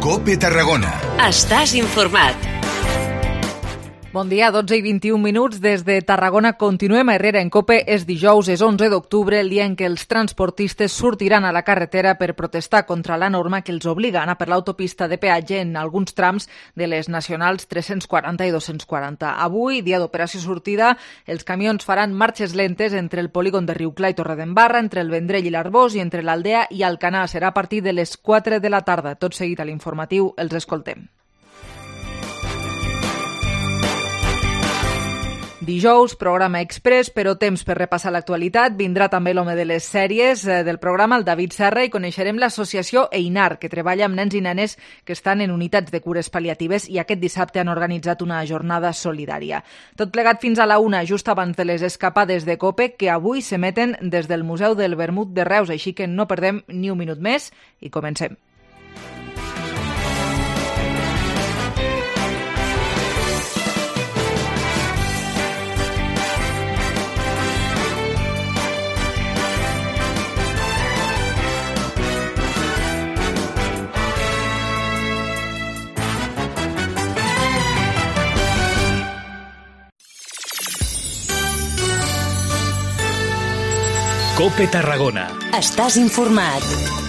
COPE Tarragona. Estàs informat. Bon dia, 12 i 21 minuts. Des de Tarragona continuem a Herrera en COPE. És dijous, és 11 d'octubre, el dia en què els transportistes sortiran a la carretera per protestar contra la norma que els obliga a anar per l'autopista de peatge en alguns trams de les nacionals 340 i 240. Avui, dia d'operació sortida, els camions faran marxes lentes entre el polígon de Riuclar i Torredembarra, entre el Vendrell i l'Arbós i entre l'Aldea i Alcanar. Serà a partir de les 4 de la tarda. Tot seguit a l'informatiu els escoltem. Dijous, programa express, però temps per repassar l'actualitat. Vindrà també l'home de les sèries del programa, el David Serra, i coneixerem l'associació EINAR, que treballa amb nens i nenes que estan en unitats de cures pal·liatives i aquest dissabte han organitzat una jornada solidària. Tot plegat fins a la 1, just abans de les escapades de COPE, que avui s'emeten des del Museu del Vermut de Reus, així que no perdem ni un minut més i comencem. COPE Tarragona. Estàs informat.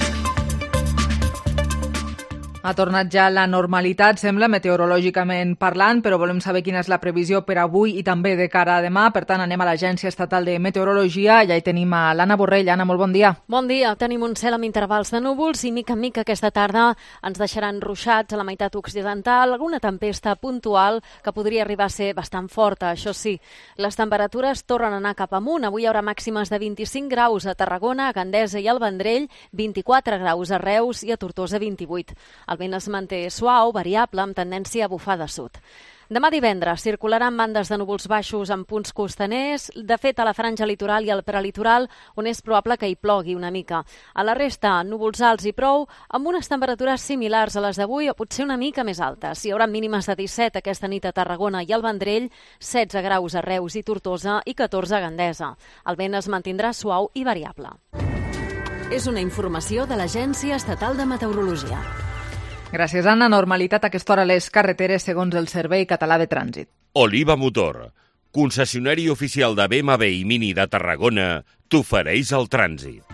Ha tornat ja la normalitat, sembla, meteorològicament parlant, però volem saber quina és la previsió per avui i també de cara a demà. Per tant, anem a l'Agència Estatal de Meteorologia. Ja hi tenim a l'Anna Borrell. Anna, molt bon dia. Bon dia. Tenim un cel amb intervals de núvols i mica en mica aquesta tarda ens deixaran ruixats a la meitat occidental, alguna tempesta puntual que podria arribar a ser bastant forta. Això sí, les temperatures tornen a anar cap amunt. Avui hi haurà màximes de 25 graus a Tarragona, a Gandesa i al Vendrell, 24 graus a Reus i a Tortosa 28. El vent es manté suau, variable, amb tendència a bufar de sud. Demà divendres circularan bandes de núvols baixos en punts costaners, de fet a la franja litoral i al prelitoral, on és probable que hi plogui una mica. A la resta, núvols alts i prou, amb unes temperatures similars a les d'avui o potser una mica més altes. Hi haurà mínimes de 17 aquesta nit a Tarragona i al Vendrell, 16 graus a Reus i Tortosa i 14 a Gandesa. El vent es mantindrà suau i variable. És una informació de l'Agència Estatal de Meteorologia. Gràcies, Anna. Normalitat a aquesta hora a les carreteres segons el Servei Català de Trànsit. Oliva Motor, concessionari oficial de BMW i Mini de Tarragona, t'ofereix el trànsit.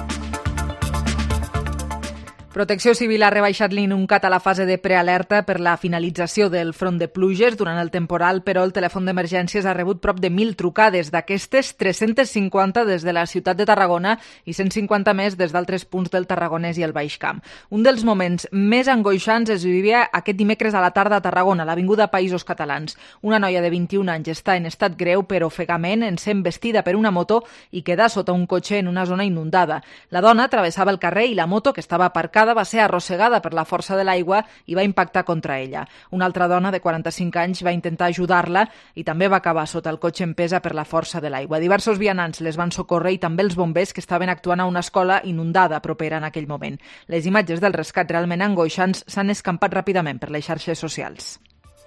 Protecció Civil ha rebaixat l'Inuncat a la fase de prealerta per la finalització del front de pluges durant el temporal, però el telèfon d'emergències ha rebut prop de 1.000 trucades. D'aquestes, 350 des de la ciutat de Tarragona i 150 més des d'altres punts del Tarragonès i el Baix Camp. Un dels moments més angoixants es vivia aquest dimecres a la tarda a Tarragona, a l'Avinguda Països Catalans. Una noia de 21 anys està en estat greu per ofegament en ser embestida per una moto i quedar sota un cotxe en una zona inundada. La dona travessava el carrer i la moto, que estava aparcada, va ser arrossegada per la força de l'aigua i va impactar contra ella. Una altra dona de 45 anys va intentar ajudar-la i també va acabar sota el cotxe empesa per la força de l'aigua. Diversos vianants les van socórrer i també els bombers que estaven actuant a una escola inundada propera en aquell moment. Les imatges del rescat realment angoixants s'han escampat ràpidament per les xarxes socials.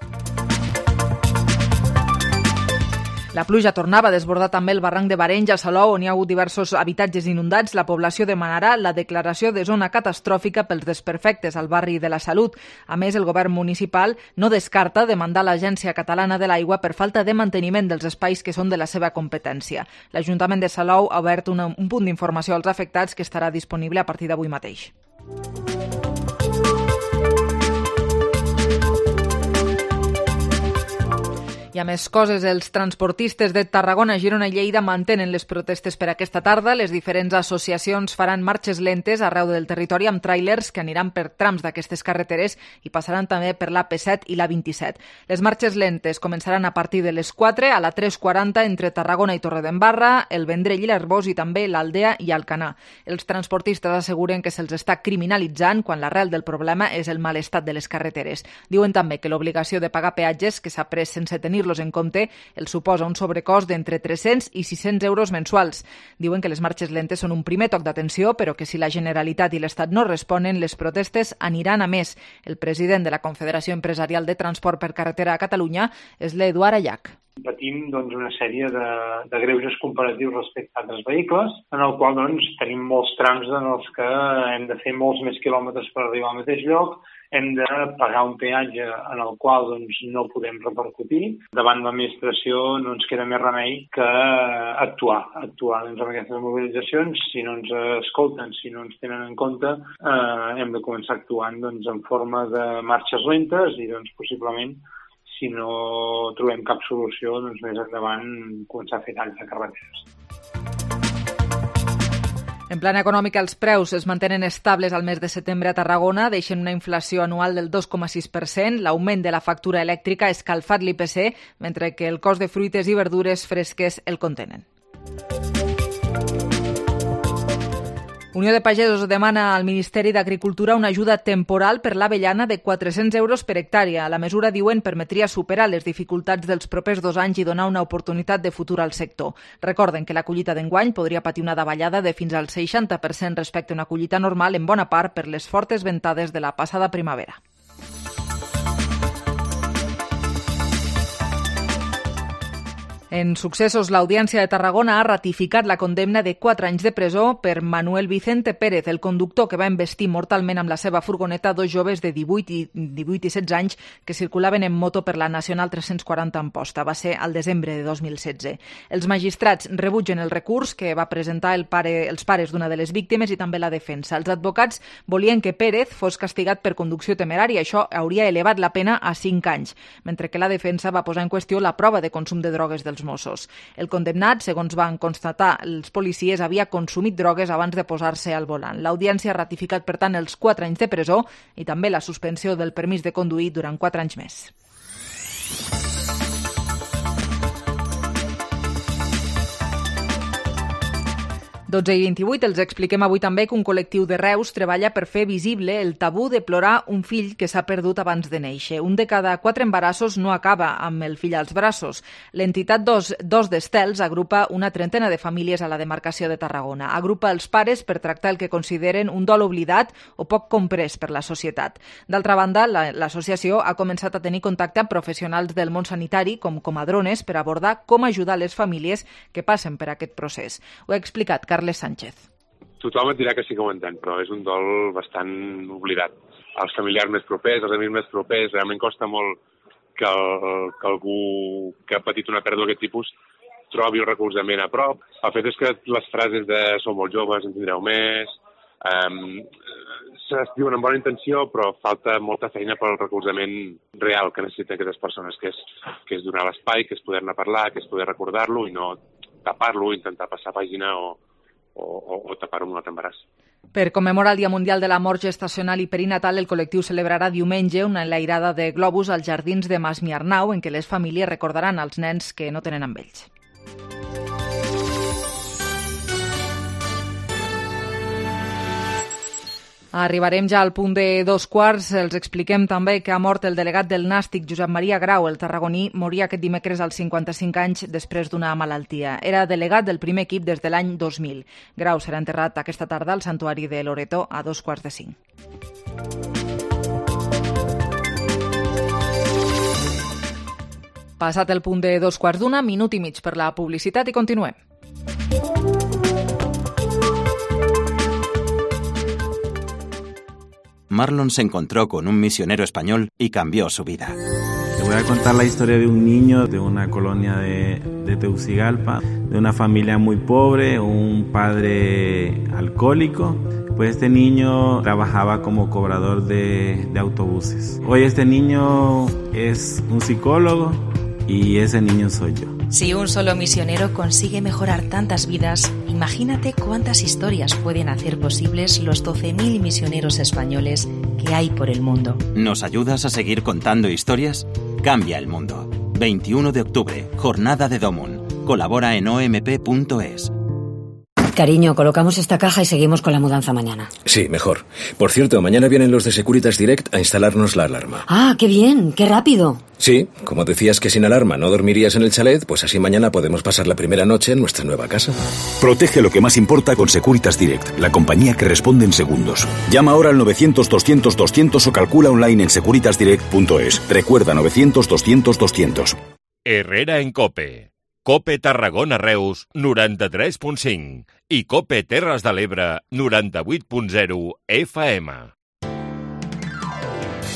La pluja tornava a desbordar també el barranc de Barenys a Salou, on hi ha hagut diversos habitatges inundats. La població demanarà la declaració de zona catastròfica pels desperfectes al barri de la Salut. A més, el govern municipal no descarta demandar l'Agència Catalana de l'Aigua per falta de manteniment dels espais que són de la seva competència. L'Ajuntament de Salou ha obert un punt d'informació als afectats que estarà disponible a partir d'avui mateix. Hi ha més coses. Els transportistes de Tarragona, Girona i Lleida mantenen les protestes per aquesta tarda. Les diferents associacions faran marxes lentes arreu del territori amb tràilers que aniran per trams d'aquestes carreteres i passaran també per l'AP7 i la 27. Les marxes lentes començaran a partir de les 4 a la 3:40 entre Tarragona i Torredembarra, el Vendrell i l'Arbós i també l'Aldea i Alcanar. Els transportistes asseguren que se'ls està criminalitzant quan l'arrel del problema és el mal estat de les carreteres. Diuen també que l'obligació de pagar peatges que s'ha pres sense tenir-los en compte els suposa un sobrecost d'entre 300 i 600 euros mensuals. Diuen que les marxes lentes són un primer toc d'atenció, però que si la Generalitat i l'Estat no responen, les protestes aniran a més. El president de la Confederació Empresarial de Transport per Carretera a Catalunya és l'Eduard Ayac. Patim una sèrie de greuges comparatius respecte a altres vehicles, en el qual tenim molts trams en els que hem de fer molts més quilòmetres per arribar al mateix lloc hem de pagar un peatge en el qual doncs, no podem repercutir. Davant l'administració no ens queda més remei que actuar doncs, amb aquestes mobilitzacions. Si no ens escolten, si no ens tenen en compte, hem de començar actuant doncs, en forma de marxes lentes i doncs, possiblement, si no trobem cap solució, doncs, més endavant començar a fer talls de carreteres. En plan econòmic, els preus es mantenen estables al mes de setembre a Tarragona, deixen una inflació anual del 2,6%. L'augment de la factura elèctrica ha escalfat l'IPC, mentre que el cost de fruites i verdures fresques el contenen. Unió de Pagesos demana al Ministeri d'Agricultura una ajuda temporal per l'avellana de 400 euros per hectàrea. La mesura, diuen, permetria superar les dificultats dels propers 2 anys i donar una oportunitat de futur al sector. Recorden que la collita d'enguany podria patir una davallada de fins al 60% respecte a una collita normal, en bona part per les fortes ventades de la passada primavera. En successos, l'Audiència de Tarragona ha ratificat la condemna de 4 anys de presó per Manuel Vicente Pérez, el conductor que va embestir mortalment amb la seva furgoneta 2 joves de 18 i 16 anys que circulaven en moto per la Nacional 340 a Amposta. Va ser al desembre de 2016. Els magistrats rebutgen el recurs que va presentar els pares d'una de les víctimes i també la defensa. Els advocats volien que Pérez fos castigat per conducció temerària. Això hauria elevat la pena a 5 anys, mentre que la defensa va posar en qüestió la prova de consum de drogues dels Mossos. El condemnat, segons van constatar els policies, havia consumit drogues abans de posar-se al volant. L'Audiència ha ratificat, per tant, els 4 anys de presó i també la suspensió del permís de conduir durant 4 anys més. 12:28, els expliquem avui també que un col·lectiu de Reus treballa per fer visible el tabú de plorar un fill que s'ha perdut abans de néixer. Un de cada 4 embarassos no acaba amb el fill als braços. L'entitat Dos d'Estels agrupa una trentena de famílies a la demarcació de Tarragona. Agrupa els pares per tractar el que consideren un dol oblidat o poc comprès per la societat. D'altra banda, l'associació ha començat a tenir contacte amb professionals del món sanitari, com comadrones, per abordar com ajudar les famílies que passen per aquest procés. Ho ha explicat Carles Sánchez. Tothom et dirà que sí que ho entén, però és un dol bastant oblidat. Els familiars més propers, els amics més propers, realment costa molt que algú que ha patit una pèrdua d'aquest tipus trobi el recolzament a prop. El fet és que les frases de "sou molt joves, en tindreu més", s'escriuen amb bona intenció, però falta molta feina pel recolzament real que necessiten aquestes persones, que és donar l'espai, que és poder-ne parlar, que és poder recordar-lo i no tapar-lo, intentar passar pàgina o tapar-ho amb un altre embaràs. Per commemorar el Dia Mundial de la Mort Gestacional i Perinatal, el col·lectiu celebrarà diumenge una enlairada de globus als jardins de Mas Miarnau, en què les famílies recordaran als nens que no tenen amb ells. Arribarem ja al punt de 2:15. Els expliquem també que ha mort el delegat del Nàstic, Josep Maria Grau. El tarragoní moria aquest dimecres als 55 anys després d'una malaltia. Era delegat del primer equip des de l'any 2000. Grau serà enterrat aquesta tarda al Santuari de Loreto a 2:45. Passat el punt de 2:15, minut i mig per la publicitat i continuem. Marlon se encontró con un misionero español y cambió su vida. Te voy a contar la historia de un niño de una colonia de Tegucigalpa, de una familia muy pobre, un padre alcohólico. Pues este niño trabajaba como cobrador de autobuses. Hoy este niño es un psicólogo y ese niño soy yo. Si un solo misionero consigue mejorar tantas vidas, imagínate cuántas historias pueden hacer posibles los 12.000 misioneros españoles que hay por el mundo. ¿Nos ayudas a seguir contando historias? Cambia el mundo. 21 de octubre, Jornada de Domun. Colabora en omp.es. Cariño, colocamos esta caja y seguimos con la mudanza mañana. Sí, mejor. Por cierto, mañana vienen los de Securitas Direct a instalarnos la alarma. ¡Ah, qué bien! ¡Qué rápido! Sí, como decías que sin alarma no dormirías en el chalet, pues así mañana podemos pasar la primera noche en nuestra nueva casa. Protege lo que más importa con Securitas Direct, la compañía que responde en segundos. Llama ahora al 900-200-200 o calcula online en securitasdirect.es. Recuerda, 900-200-200. Herrera en COPE. COPE Tarragona Reus 93.5 i COPE Terres de l'Ebre 98.0 FM.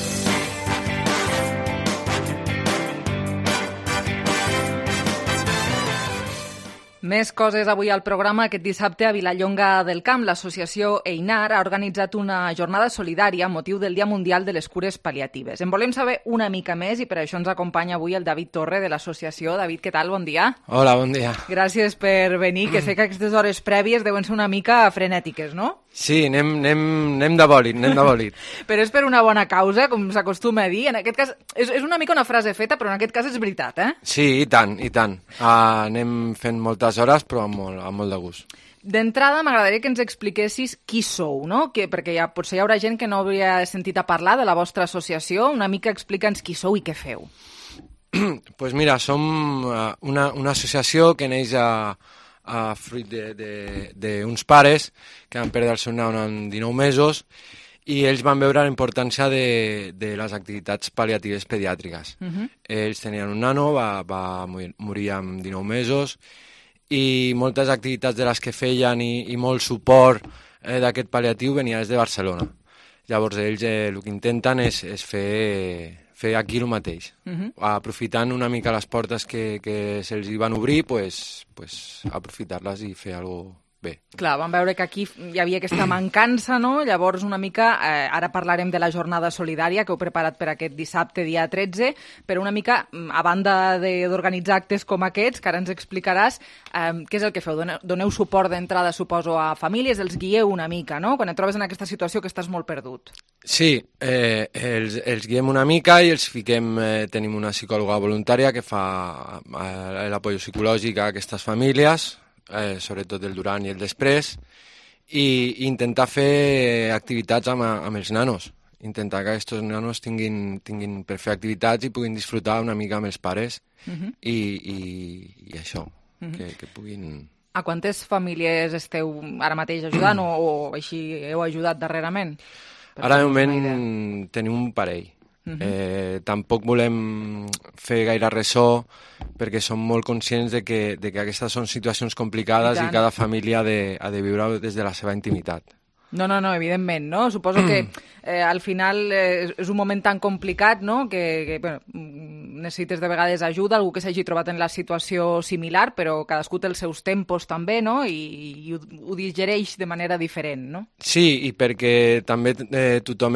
Més coses avui al programa. Aquest dissabte a Vilallonga del Camp, l'associació EINAR ha organitzat una jornada solidària amb motiu del Dia Mundial de les Cures Pal·liatives. En volem saber una mica més i per això ens acompanya avui el David Torre de l'associació. David, què tal? Bon dia. Hola, bon dia. Gràcies per venir, que sé que aquestes hores prèvies deuen ser una mica frenètiques, no? Sí, anem de bòlit. Però és per una bona causa, com s'acostuma a dir. En aquest cas, és una mica una frase feta, però en aquest cas és veritat, eh? Sí, i tant. Anem fent moltes hores, però amb molt de gust. D'entrada, m'agradaria que ens expliquessis qui sou, no? Perquè potser hi haurà gent que no hauria sentit a parlar de la vostra associació. Una mica explica'ns qui sou i què feu. Pues mira, som una associació que neix fruit d'uns pares que van perdre el seu nano en 19 mesos i ells van veure la importància de les activitats pal·liatives pediàtriques. Ells tenien un nano, va morir amb 19 mesos i moltes activitats de les que feien i molt suport d'aquest pal·liatiu venia des de Barcelona. Llavors ells el que intenten és fer aquí el mateix. Aprofitant una mica les portes que se'ls van obrir, pues aprofitar-les i fer alguna cosa bé. Clar, vam veure que aquí hi havia aquesta mancança, no? Llavors, una mica, ara parlarem de la jornada solidària que heu preparat per aquest dissabte, dia 13, però una mica, a banda d'organitzar actes com aquests, que ara ens explicaràs, què és el que feu? Doneu suport d'entrada, suposo, a famílies, els guieu una mica, no? Quan et trobes en aquesta situació que estàs molt perdut. Sí, els guiem una mica i els fiquem, tenim una psicòloga voluntària que fa l'apoyo psicològic a aquestes famílies, sobretot el durant i el després, i intentar fer activitats amb els nanos, intentar que aquests nanos tinguin per fer activitats i puguin disfrutar una mica amb els pares i això, que puguin... A quantes famílies esteu ara mateix ajudant o així heu ajudat darrerament? Ara de moment tenim un parell. Tampoc volem fer gaire ressò perquè som molt conscients de que aquestes són situacions complicades i cada família ha de viure des de la seva intimitat. No, evidentment, no? Suposo que al final és un moment tan complicat, no?, que necessites de vegades ajuda, algú que s'hagi trobat en la situació similar, però cadascú té els seus tempos també, no?, i ho digereix de manera diferent, no? Sí, i perquè també tothom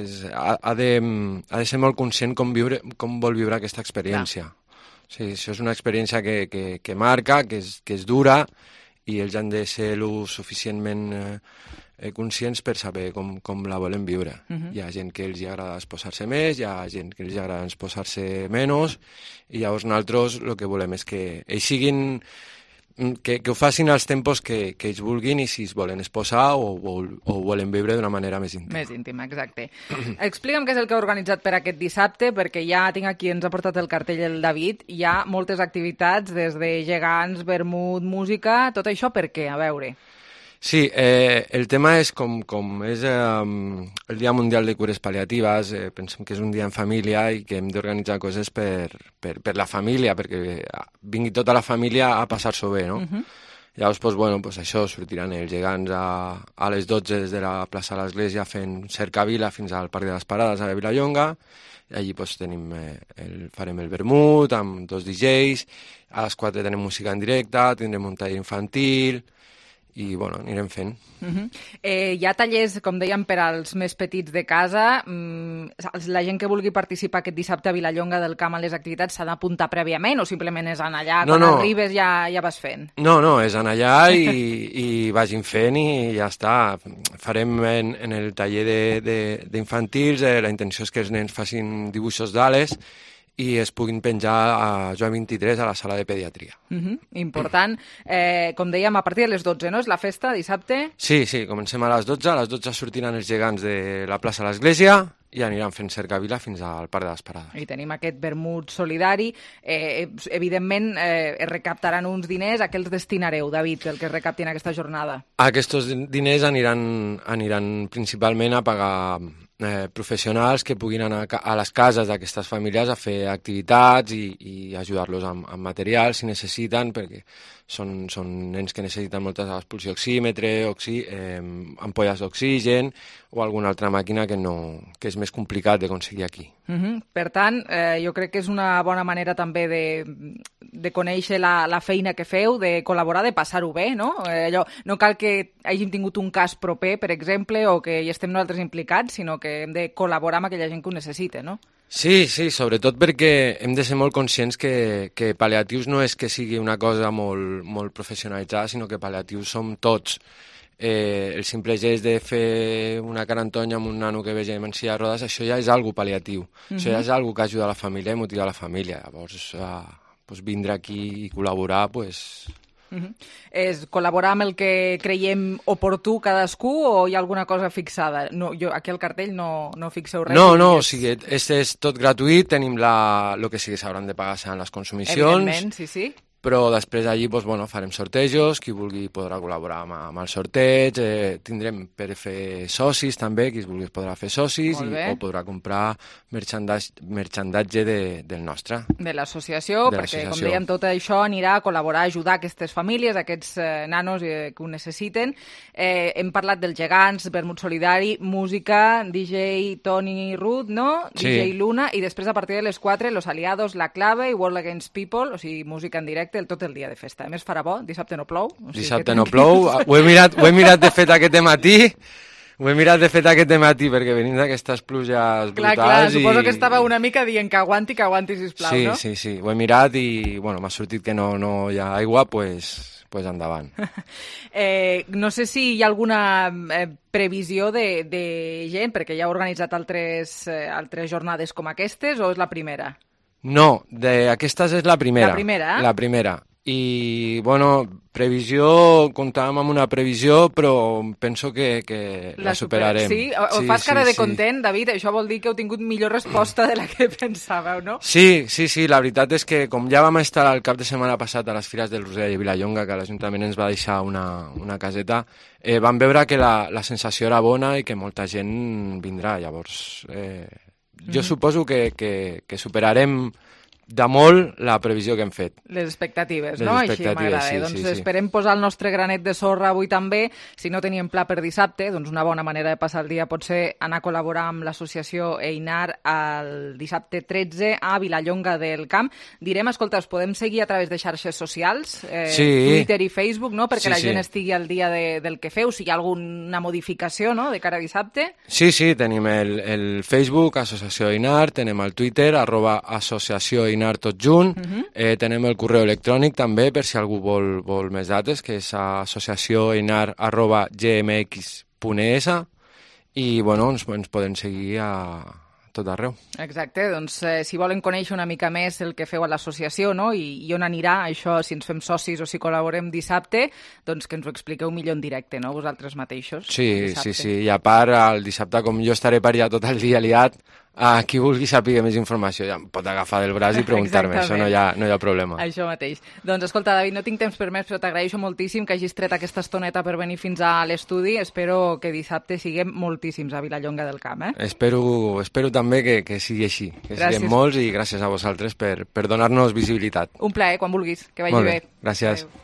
ha de ser molt conscient com vol viure aquesta experiència. Sí, això és una experiència que marca, que és dura, i ells han de ser lo suficientment conscients per saber com la volen viure. Hi ha gent que els agrada esposar-se més, hi ha gent que els agrada esposar-se menys, i llavors nosaltres el que volem és que ells siguin, que ho facin als tempos que ells vulguin i si es volen esposar o volen viure d'una manera més íntima. Més íntima, exacte. Explica'm què és el que heu organitzat per aquest dissabte, perquè ja tinc aquí, ens ha portat el cartell el David, hi ha moltes activitats, des de gegants, vermut, música, tot això per què? A veure... Sí, el tema és com és el Dia Mundial de Cures Pal·liatives, pensem que és un dia en família i que hem d'organitzar coses per la família, perquè vingui tota la família a passar-s'ho bé, no? Llavors, això, sortiran els gegants a les 12 des de la plaça de l'Església fent cercavila fins al Parc de les Parades a Vilallonga, i allí farem el vermut amb 2 DJs, a les 4 tenim música en directe, tindrem un taller infantil... i, anirem fent. Hi ha tallers, com dèiem, per als més petits de casa. La gent que vulgui participar aquest dissabte a Vilallonga del Camp a les activitats s'ha d'apuntar prèviament o simplement és anar allà, quan arribes ja vas fent? No, és anar allà i vagin fent i ja està. Farem en el taller d'infantils, la intenció és que els nens facin dibuixos d'ales i es puguin penjar a Joan 23 a la sala de pediatria. Important. Com dèiem, a partir de les 12, no? És la festa, dissabte? Sí, comencem a les 12. A les 12 sortiran els gegants de la plaça de l'Església i aniran fent cercavila fins al Parc de les Parades. I tenim aquest vermut solidari. Evidentment, es recaptaran uns diners. A què els destinareu, David, el que es recaptin aquesta jornada? Aquests diners aniran principalment a pagar professionals que puguin anar a les cases d'aquestes famílies a fer activitats i ajudar-los amb material si necessiten, perquè són nens que necessiten moltes vegades pulsioxímetre, ampolles d'oxigen o alguna altra màquina que és més complicat d'aconseguir aquí. Per tant, jo crec que és una bona manera també de conèixer la feina que feu, de col·laborar, de passar-ho bé, no? No cal que hàgim tingut un cas proper, per exemple, o que hi estem nosaltres implicats, sinó que hem de col·laborar amb aquella gent que ho necessita, no? Sí, sobretot perquè hem de ser molt conscients que pal·liatius no és que sigui una cosa molt professionalitzada, sinó que pal·liatius som tots. El simple gest de fer una carantonya amb un nano que vegi en silla de rodes, això ja és algo pal·liatiu. Això ja és algo que ajuda a la família i motiva la família. Llavors, vindre aquí i col·laborar, És col·laborar amb el que creiem oportú cadascú o hi ha alguna cosa fixada? Aquí al cartell no fixeu res. No, o sigui, és tot gratuït, tenim el que sí que s'hauran de pagar seran les consumicions. Evidentment, sí. Però després allí farem sortejos, qui vulgui podrà col·laborar amb el sorteig, tindrem per fer socis també, qui es vulgui podrà fer socis o podrà comprar merchandatge del nostre. De l'associació, perquè com dèiem tot això anirà a col·laborar, a ajudar aquestes famílies, aquests nanos que ho necessiten. Hem parlat dels gegants, vermut solidari, música, DJ Toni Ruth, no? Sí. DJ Luna, i després a partir de les 4 Los Aliados, La Clave i World Against People, o sigui, música en directe tot el dia de festa. A més, farà bo, dissabte no plou. Dissabte no plou. Ho he mirat de fet aquest matí, perquè venim d'aquestes pluges brutals. Clar, suposo que estava una mica dient que aguanti, sisplau, no? Sí, ho he mirat i m'ha sortit que no hi ha aigua, pues endavant. No sé si hi ha alguna previsió de gent, perquè ja heu organitzat altres jornades com aquestes, o és la primera? No, aquestes és la primera. La primera? La primera. I, previsió, comptàvem amb una previsió, però penso que la superarem. Sí? Fas cara de content, David? Això vol dir que heu tingut millor resposta de la que pensàveu, no? Sí, la veritat és que com ja vam estar el cap de setmana passat a les Fires del Roser i Vilallonga, que l'Ajuntament ens va deixar una caseta, vam veure que la sensació era bona i que molta gent vindrà. Llavors, jo suposo que superarem de molt la previsió que hem fet. Les expectatives, no? Així m'agrada. Doncs esperem posar el nostre granet de sorra avui també. Si no teníem pla per dissabte, doncs una bona manera de passar el dia pot ser anar a col·laborar amb l'associació Einar el dissabte 13 a Vilallonga del Camp. Direm, escolta, us podem seguir a través de xarxes socials, Twitter i Facebook, no? Perquè la gent estigui al dia del que feu, si hi ha alguna modificació, no?, de cara a dissabte. Sí, tenim el Facebook, Associació Einar, tenim el Twitter, @associació Einar tot junt, tenem el correu electrònic també per si algú vol més dates, que és associacioneinar@gmx.es i ens poden seguir a tot arreu. Exacte, doncs si volen conèixer una mica més el que feu a l'associació, no?, i on anirà això, si ens fem socis o si col·laborem dissabte, doncs que ens ho expliqueu millor en directe, no?, vosaltres mateixos. Sí, i a part, el dissabte, com jo estaré per allà tot el dia liat, a qui vulgui saber més informació ja em pot agafar del braç i preguntar-me, això no hi ha problema. Això mateix. Doncs escolta, David, no tinc temps per més, però t'agraeixo moltíssim que hagis tret aquesta estoneta per venir fins a l'estudi. Espero que dissabte siguem moltíssims a Vilallonga del Camp. Espero també que sigui així, que siguem molts, i gràcies a vosaltres per donar-nos visibilitat. Un plaer, quan vulguis, que vagi bé. Gràcies. Adéu.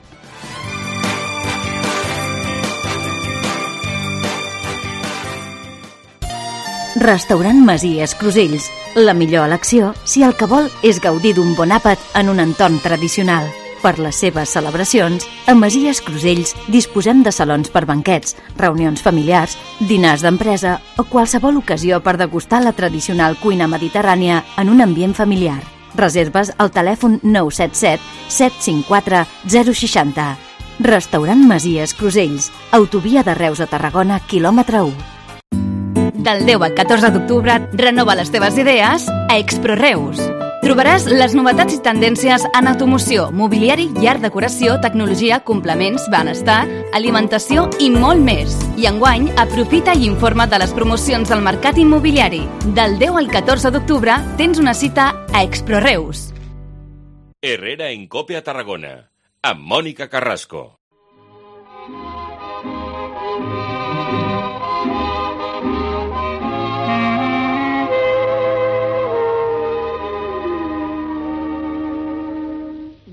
Restaurant Masies Crusells. La millor elecció si el que vol és gaudir d'un bon àpat en un entorn tradicional. Per les seves celebracions, a Masies Crusells disposem de salons per banquets, reunions familiars, dinars d'empresa o qualsevol ocasió per degustar la tradicional cuina mediterrània en un ambient familiar. Reserves al telèfon 977 754 060. Restaurant Masies Crusells, autovia de Reus a Tarragona, quilòmetre 1. Del 10 al 14 d'octubre, renova les teves idees a Exproreus. Trobaràs les novetats i tendències en automoció, mobiliari i art decoració, tecnologia, complements, benestar, alimentació i molt més. I enguany, aprofita i informa't de les promocions del mercat immobiliari. Del 10 al 14 d'octubre tens una cita a Exproreus. Herrera en Cope a Tarragona, amb Mònica Carrasco.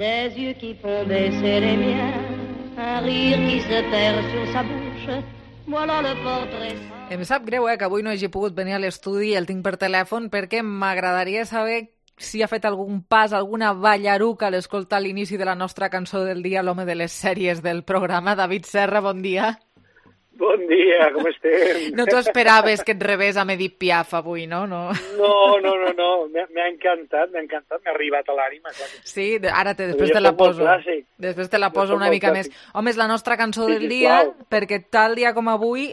Des yeux qui font baisser les miens, un rire qui se perd sur sa bouche, voilà le portrait. Em sap greu, que avui no hagi pogut venir a l'estudi, el tinc per telèfon, perquè m'agradaria saber si ha fet algun pas, alguna ballaruca a l'escoltar l'inici de la nostra cançó del dia, l'home de les sèries del programa. David Serra, bon dia. Bon dia, com estem? No t'ho esperaves que et rebés amb Edith Piaf avui, no? No. M'ha encantat, m'ha arribat a l'ànima. Sí, ara després te la poso. Després te la poso una mica més. Home, és la nostra cançó del dia, perquè tal dia com avui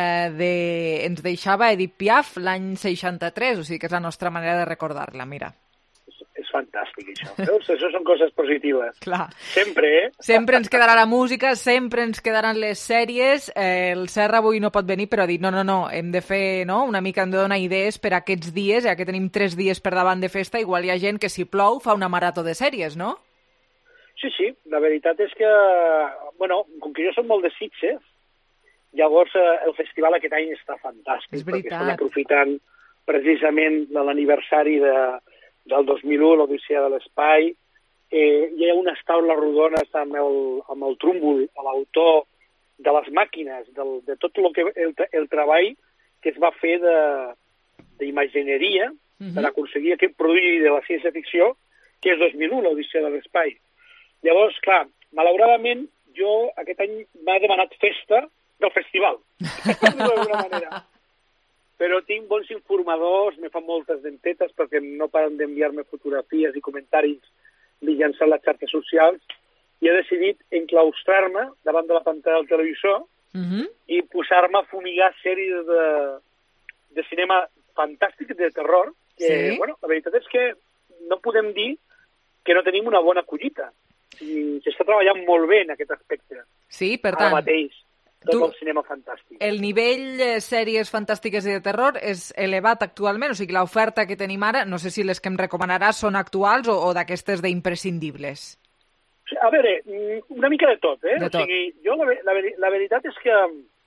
ens deixava Edith Piaf l'any 63, o sigui que és la nostra manera de recordar-la, mira. És fantàstic, això. Veus? Això són coses positives. Clar. Sempre, Sempre ens quedarà la música, sempre ens quedaran les sèries. El Serra avui no pot venir, però ha dit no, hem de fer una mica, hem de donar idees per a aquests dies, ja que tenim 3 dies per davant de festa, igual hi ha gent que si plou fa una marató de sèries, no? Sí, la veritat és que, com que jo soc molt de Sitges, llavors el festival aquest any està fantàstic. És veritat. Perquè estan aprofitant precisament de l'aniversari del 2001, l'Odissea de l'Espai. Hi ha unes taules rodones amb el trúmbol, l'autor de les màquines, de tot el treball que es va fer d'imagineria per aconseguir aquest prodigi de la ciència-ficció que és 2001, l'Odissea de l'Espai. Llavors, clar, malauradament, jo aquest any m'ha demanat festa del festival, d'alguna manera. Però tinc bons informadors, me fan moltes dentetes perquè no paren d'enviar-me fotografies i comentaris mitjançant les xarxes socials, i he decidit enclaustrar-me davant de la pantalla del televisor i posar-me a fumigar sèries de cinema fantàstic, de terror, que, la veritat és que no podem dir que no tenim una bona collita. S'està treballant molt bé en aquest aspecte. Sí, per tant... Ara mateix. Tot el cinema fantàstic. El nivell de sèries fantàstiques i de terror és elevat actualment? O sigui, l'oferta que tenim ara, no sé si les que em recomanaràs són actuals o d'aquestes d'imprescindibles. A veure, una mica de tot, De tot. O sigui, jo la veritat és que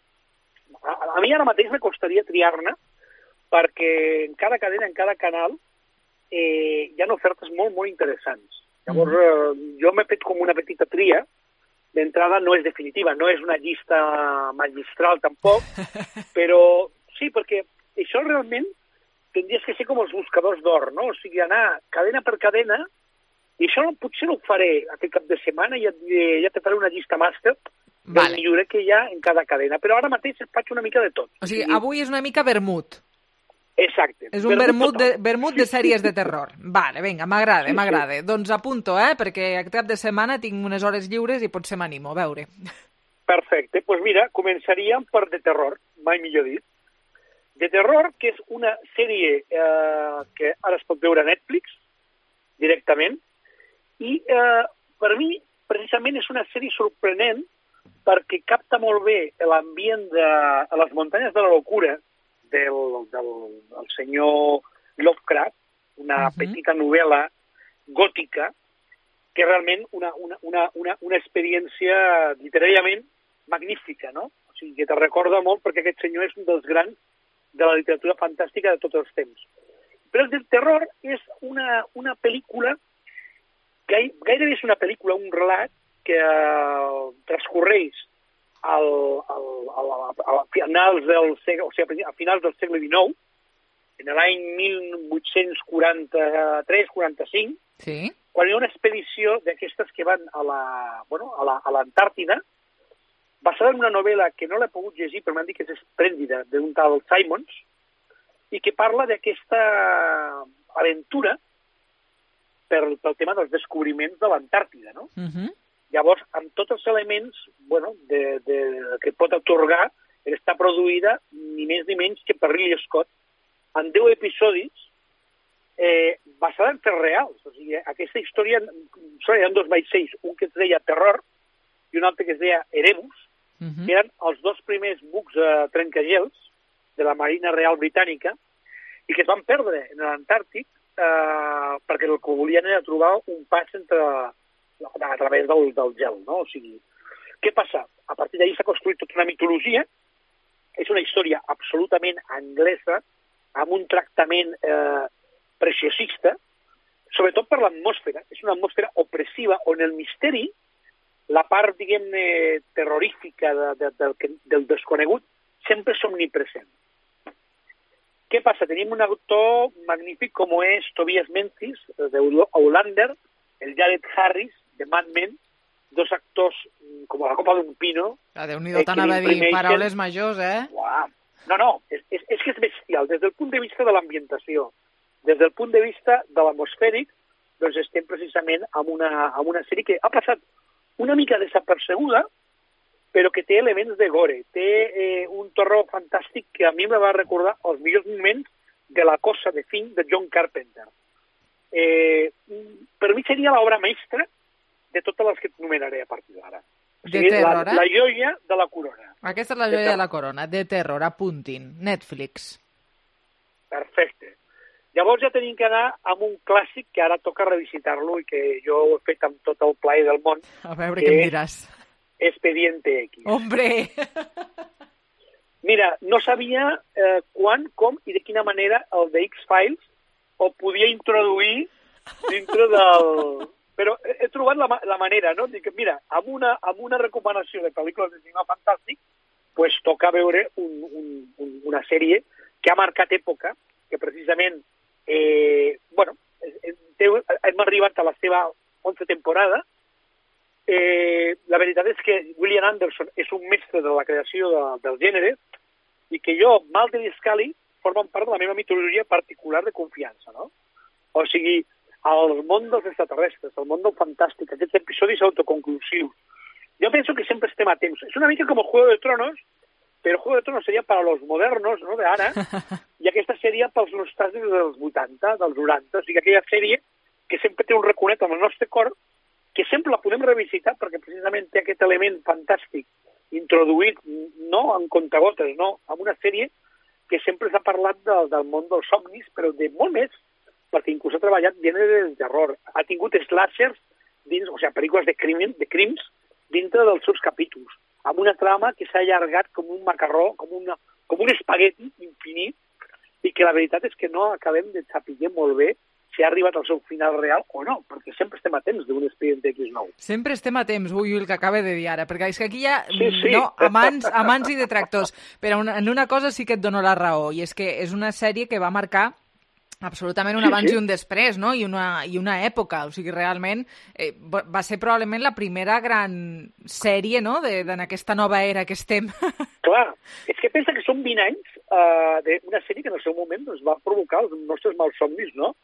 a mi ara mateix me costaria triar-ne perquè en cada cadena, en cada canal, hi ha ofertes molt, molt interessants. Llavors, jo m'he fet com una petita tria. D'entrada no és definitiva, no és una llista magistral tampoc, però sí, perquè això realment tindries que ser com els buscadors d'or, no? O sigui, anar cadena per cadena, i això potser no ho faré aquest cap de setmana, ja te faré una llista màster del millor que hi ha en cada cadena, però ara mateix faig una mica de tot. O sigui, avui és una mica vermut. Exacte. És un vermut de sèries de terror. Vale, vinga, m'agrada. Doncs apunto, perquè aquest cap de setmana tinc unes hores lliures i potser m'animo a veure. Perfecte. Doncs mira, començaríem per The Terror, mai millor dit. The Terror, que és una sèrie que ara es pot veure a Netflix, directament, i per mi, precisament, és una sèrie sorprenent perquè capta molt bé l'ambient de les muntanyes de la locura, del senyor Lovecraft, una petita novel·la gòtica, que és realment una experiència literàriament magnífica, no? O sigui, que te recorda molt perquè aquest senyor és un dels grans de la literatura fantàstica de tots els temps. Però el terror és una pel·lícula, gairebé és una pel·lícula, un relat que transcorreix a finals del segle XIX, en l'any 1843-45, quan hi ha una expedició d'aquestes que van a l'Antàrtida, basada en una novel·la que no l'he pogut llegir, però m'han dit que és esplèndida, d'un tal Simons, i que parla d'aquesta aventura pel tema dels descobriments de l'Antàrtida, no? Llavors, amb tots els elements que pot atorgar, està produïda ni més ni menys que per Ridley Scott, en 10 episodis, basada en fets reals. O sigui, aquesta història, hi ha 2 vaixells, un que es deia Terror i un altre que es deia Erebus, que eren els 2 primers bucs trencagels de la Marina Real Britànica i que es van perdre en l'Antàrtic perquè el que volien era trobar un pas a través del gel, no? O sigui, què passa? A partir d'ahir s'ha construït tota una mitologia, és una història absolutament anglesa, amb un tractament preciosista, sobretot per l'atmosfera. És una atmosfera opressiva on el misteri, la part, diguem-ne, terrorífica del desconegut, sempre és omnipresent. Què passa? Tenim un autor magnífic com és Tobias Menzies, de Outlander, el Jared Harris, de Mad Men, dos actors com la copa d'un pino. Déu-n'hi-do, t'anava a dir, paraules majors, Uau. No, és que és bestial. Des del punt de vista de l'ambientació, des del punt de vista de l'atmosfèric, doncs estem precisament amb una sèrie que ha passat una mica desapercebuda, però que té elements de gore. Té un terror fantàstic que a mi me va recordar els millors moments de La cosa de Thing de John Carpenter. Per mi seria l'obra mestra de totes les que et numeraré a partir d'ara. De terror, La joia de la corona. Aquesta és la joia de la corona, de terror, apuntin, Netflix. Perfecte. Llavors ja tenim que anar amb un clàssic que ara toca revisitar-lo i que jo ho he fet amb tot el plaer del món. A veure què em diràs. Expediente X. Hombre! Mira, no sabia quan, com i de quina manera el de X-Files ho podia introduir dintre del... Però he trobat la manera, no? Dic, mira, amb una recomanació de pel·lícules de cinema fantàstic, pues toca veure una sèrie que ha marcat època, que precisament, hem arribat a la seva 11ª temporada. La veritat és que William Anderson és un mestre de la creació del gènere i que jo, Mulder i Scully, formen part de la meva mitologia particular de confiança, no? O sigui, el món dels extraterrestres, el món del fantàstic, aquests episodis autoconclusius. Jo penso que sempre estem a temps. És una mica com el Juego de Tronos, però el Juego de Tronos seria per a los modernos, no?, d'ara, i aquesta seria pels nostàlgics dels 80, dels 90, o sigui, aquella sèrie que sempre té un raconet amb el nostre cor, que sempre la podem revisitar perquè precisament té aquest element fantàstic introduït, no en contagotes, no, amb una sèrie que sempre s'ha parlat del món dels somnis, però de molt més, perquè inclús ha treballat gènere del terror. Ha tingut slashers dins, o sigui, pel·lícules de crims dintre dels seus capítols, amb una trama que s'ha allargat com un macarró, com un espagueti infinit, i que la veritat és que no acabem de saber molt bé si ha arribat al seu final real o no, perquè sempre estem a temps d'un Expediente X nou. Sempre estem a temps, el que acaba de dir ara, perquè és que aquí hi ha no, amants i detractors, però en una cosa sí que et dono la raó, i és que és una sèrie que va marcar absolutament un abans i un després, no? I una època, o sigui, realment va ser probablement la primera gran sèrie, no?, en aquesta nova era que estem. Clar, és que pensa que són 20 anys d'una sèrie que en el seu moment doncs, va provocar els nostres malsomnis, no?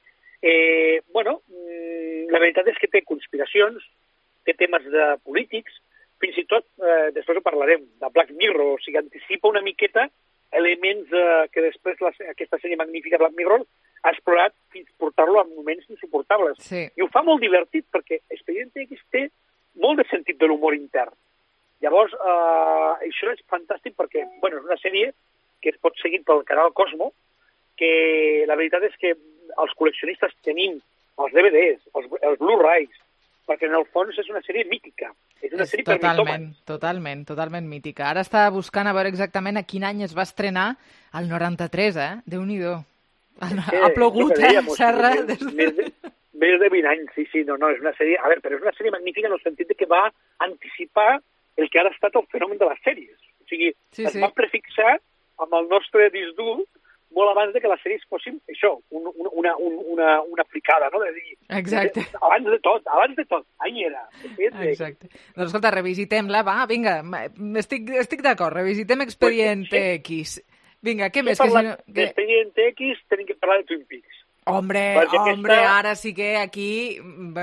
La veritat és que té conspiracions, té temes de polítics, fins i tot, després ho parlarem, de Black Mirror, o sigui, anticipa una miqueta elements que després aquesta sèrie magnífica Black Mirror ha explorat fins portar-lo a moments insuportables. Sí. I ho fa molt divertit perquè Expediente X té molt de sentit de l'humor intern. Llavors, això és fantàstic perquè, és una sèrie que es pot seguir pel canal Cosmo, que la veritat és que els col·leccionistes tenim els DVDs, els Blu-rays, perquè en el fons és una sèrie mítica. És una sèrie per mitòmans. Totalment mítica. Ara estava buscant a veure exactament a quin any es va estrenar el 93, Déu-n'hi-do. Ha plogut, Serra. Més de 20 anys, sí, no, és una sèrie... A veure, però és una sèrie magnífica en el sentit que va anticipar el que ara ha estat el fenomen de les sèries. O sigui, es va prefixar amb el nostre disc dur molt abans que les sèries fossin, això, una fricada, no? De dir, exacte. Abans de tot, ahí era. Exacte. Doncs escolta, revisitem-la, va, vinga, estic d'acord, revisitem Expediente X. Vinga, què més? D'Expediente X tenim que parlar de Twin Peaks. Hombre, ara sí que aquí,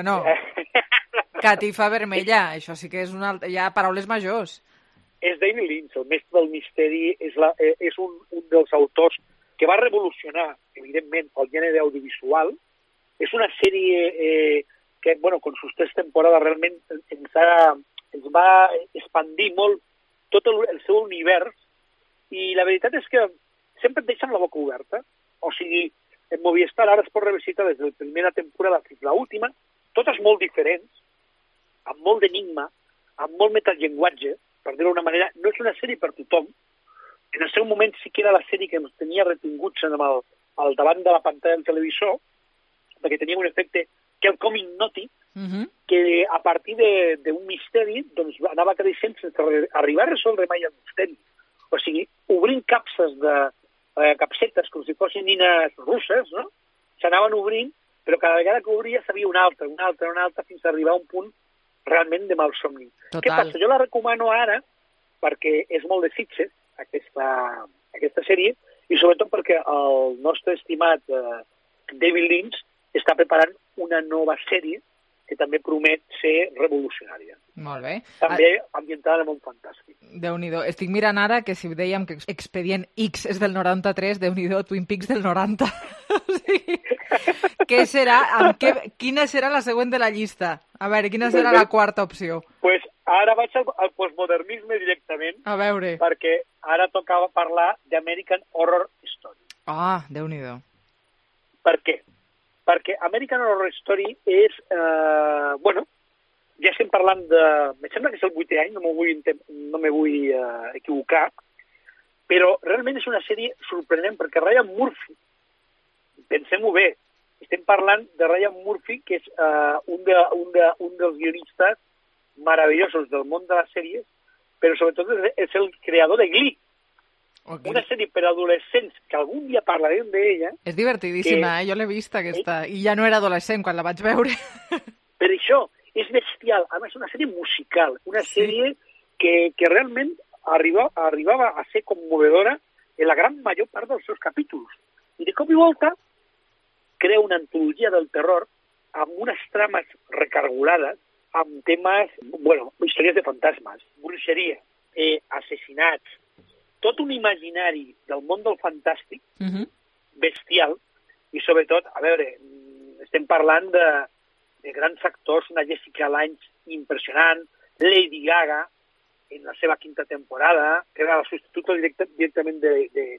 catifa vermella, això sí que és hi ha paraules majors. És David Lynch, el mestre del misteri, és un dels autors que va revolucionar, evidentment, el gènere audiovisual. És una sèrie que, con sus 3 temporades, realment ens va expandir molt tot el seu univers, i la veritat és que sempre et deixen la boca oberta. O sigui, en Movistar ara es pot revisitar des de la primera temporada fins a l'última, totes molt diferents, amb molt d'enigma, amb molt metallenguatge, per dir-ho d'una manera. No és una sèrie per tothom. En el seu moment sí que era la sèrie que ens tenia retinguts al davant de la pantalla del televisor, perquè tenia un efecte quelcom hipnòtic, que a partir d'un misteri doncs, anava creixent sense arribar a resoldre mai el misteri. O sigui, obrint capsetes com si fossin nines russes, no? S'anaven obrint, però cada vegada que obria sabia una altra, fins a arribar a un punt realment de malsomni. Què passa? Jo la recomano ara perquè és molt de Sitges, aquesta sèrie, i sobretot perquè el nostre estimat David Lynch està preparant una nova sèrie que també promet ser revolucionària. Molt bé. També ambientada en el món fantàstic. Déu-n'hi-do. Estic mirant ara que si dèiem que Expedient X és del 93, Déu-n'hi-do, Twin Peaks del 90. Què serà? Quina serà la següent de la llista? A veure, quina serà la quarta opció? Pues ara vaig al postmodernisme directament. A veure. Perquè ara tocava parlar d'American Horror Story. Ah, Déu-n'hi-do. Per què? Perquè American Horror Story és, ja estem parlant de... Em sembla que és el 8è any, no me vull equivocar, però realment és una sèrie sorprenent, perquè Ryan Murphy, pensem-ho bé, estem parlant de Ryan Murphy, que és un dels guionistes meravellosos del món de les sèries, però sobretot és el creador de Glee. Okay. Una sèrie per adolescents que algun dia parlarem d'ella. És divertidíssima, jo l'he vista aquesta, i ja no era adolescent quan la vaig veure. Per això, és bestial. A més, una sèrie musical, una sèrie que realment arribava a ser commovedora en la gran major part dels seus capítols. I de cop i volta crea una antologia del terror amb unes trames recargolades, amb temes, històries de fantasmes, bruixeria, assassinats, tot un imaginari del món del fantàstic, bestial, i sobretot, a veure, estem parlant de grans actors, una Jessica Lange impressionant, Lady Gaga, en la seva 5ª temporada, que era la substituta directament de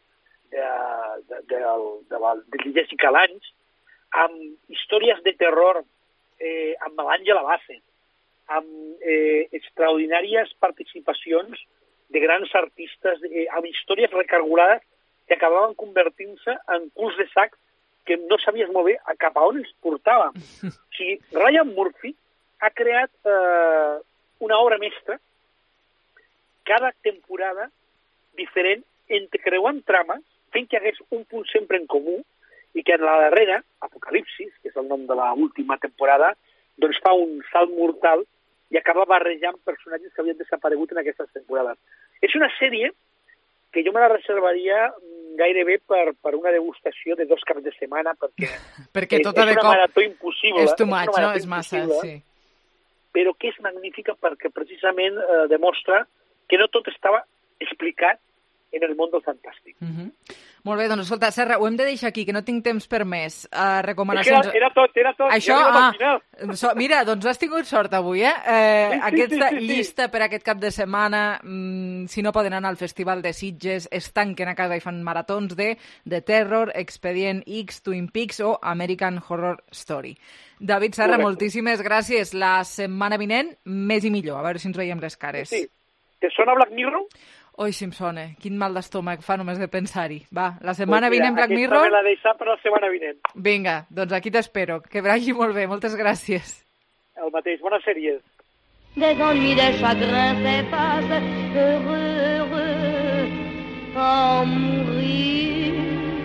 Jessica Lange, amb històries de terror, amb l'Àngela Bassett, amb extraordinàries participacions de grans artistes, amb històries recargolades que acabaven convertint-se en culs de sac que no sabies molt bé cap a on ens portava. O sigui, Ryan Murphy ha creat una obra mestra, cada temporada diferent, entrecreuant trames, fent que hi hagués un punt sempre en comú, i que en la darrera, Apocalipsis, que és el nom de l'última temporada, doncs fa un salt mortal i acaba barrejant personatges que havien desaparegut en aquestes temporades. És una sèrie que jo me la reservaria gairebé per una degustació de 2 caps de setmana, perquè tota és una marató impossible. És too much, no? És massa, sí. Però que és magnífica perquè precisament demostra que no tot estava explicat en el món del fantàstic. Molt bé, doncs escolta, Serra, ho hem de deixar aquí, que no tinc temps per més. Recomanacions... És que era tot. Això, mira, doncs has tingut sort avui, Aquesta llista per aquest cap de setmana, si no poden anar al Festival de Sitges, es tanquen a casa i fan maratons de The Terror, Expedient X, Twin Peaks o American Horror Story. David Serra, moltíssimes gràcies. La setmana vinent, més i millor. A veure si ens veiem les cares. Sí. Te sona Black Mirror? Oi, si em sona. Quin mal d'estómac fa només de pensar-hi. Va, la setmana vinent Black Mirror... Aquesta me la deixa per la setmana vinent. Vinga, doncs aquí t'espero. Que vagi molt bé. Moltes gràcies. El mateix. Bones sèries. Des ennuis, des chagrins s'effacent, heureux, à mourir.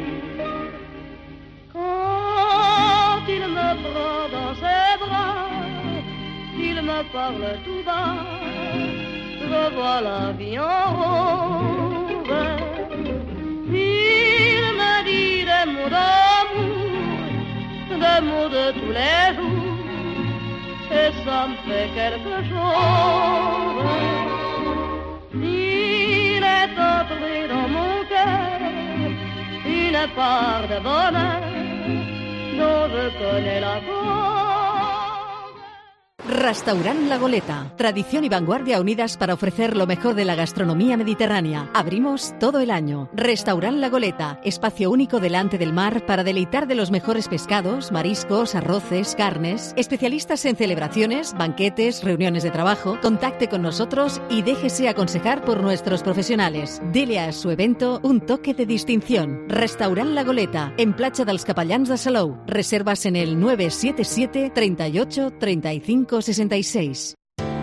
Quand il me prend dans ses bras, il me parle tout bas, je vois la vie en rose. Il me dit des mots d'amour, des mots de tous les jours, et ça me fait quelque chose. Il est entré dans mon cœur une part de bonheur dont je connais la cause. Restaurant La Goleta. Tradición y vanguardia unidas para ofrecer lo mejor de la gastronomía mediterránea. Abrimos todo el año. Restaurant La Goleta. Espacio único delante del mar para deleitar de los mejores pescados, mariscos, arroces, carnes. Especialistas en celebraciones, banquetes, reuniones de trabajo. Contacte con nosotros y déjese aconsejar por nuestros profesionales. Dele a su evento un toque de distinción. Restaurant La Goleta. En Platja dels Capellans de Salou. Reservas en el 977 38 35 66.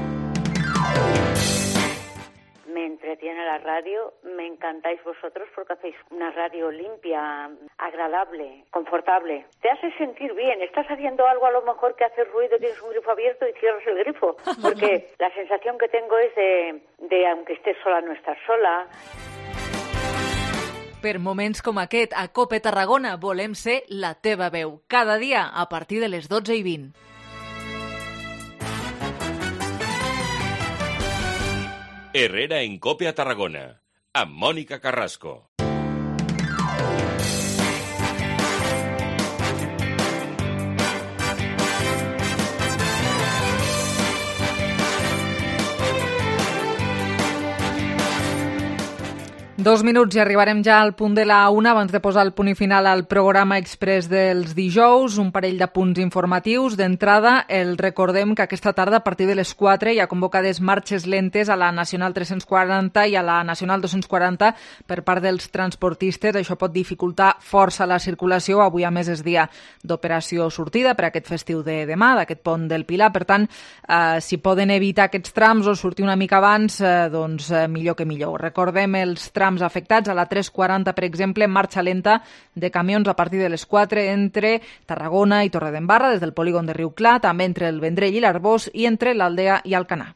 Me entretiene la radio, me encantáis vosotros porque hacéis una radio limpia, agradable, confortable. Te hace sentir bien, estás haciendo algo a lo mejor que hace ruido, tienes un grifo abierto y cierras el grifo, porque la sensación que tengo es de aunque estés sola, no estás sola. Per moments com aquest, a COPE Tarragona volem ser la teva veu. Cada dia a partir de les 12:20. Herrera en COPE a Tarragona, amb Mònica Carrasco. Dos minuts i arribarem ja al punt de la 1 abans de posar el punt i final al programa express dels dijous. Un parell de punts informatius. D'entrada, el recordem que aquesta tarda a partir de les 4 hi ha convocades marxes lentes a la Nacional 340 i a la Nacional 240 per part dels transportistes. Això pot dificultar força la circulació. Avui, a més, és dia d'operació sortida per aquest festiu de demà, d'aquest pont del Pilar. Per tant, si poden evitar aquests trams o sortir una mica abans, doncs millor que millor. Recordem els trams afectats a la 340, per exemple, marxa lenta de camions a partir de les 4 entre Tarragona i Torredembarra, des del polígon de Riu Clar, també entre el Vendrell i l'Arbós i entre l'Aldea i Alcanar.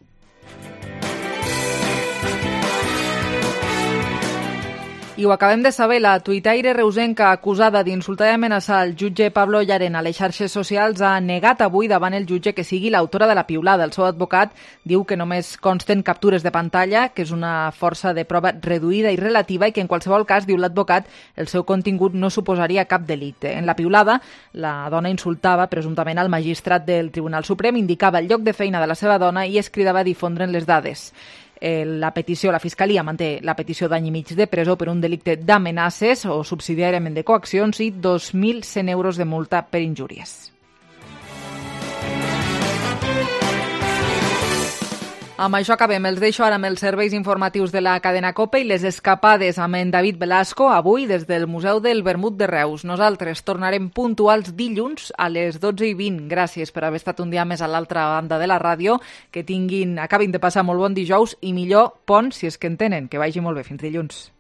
I ho acabem de saber, la tuitaire reusenca acusada d'insultar i amenaçar el jutge Pablo Llarena a les xarxes socials ha negat avui davant el jutge que sigui l'autora de la piulada. El seu advocat diu que només consten captures de pantalla, que és una força de prova reduïda i relativa i que en qualsevol cas, diu l'advocat, el seu contingut no suposaria cap delicte. En la piulada, la dona insultava presumptament al magistrat del Tribunal Suprem, indicava el lloc de feina de la seva dona i es cridava a difondre'n les dades. La Fiscalia manté la petició d'any i mig de presó per un delicte d'amenaces o subsidiàriament de coaccions i 2.100 euros de multa per injúries. Amb això acabem. Els deixo ara amb els serveis informatius de la cadena COPE i les escapades amb en David Velasco, avui des del Museu del Vermut de Reus. Nosaltres tornarem puntuals dilluns a les 12:20. Gràcies per haver estat un dia més a l'altra banda de la ràdio. Que acabin de passar molt bon dijous i millor pont, si és que en tenen. Que vagi molt bé. Fins dilluns.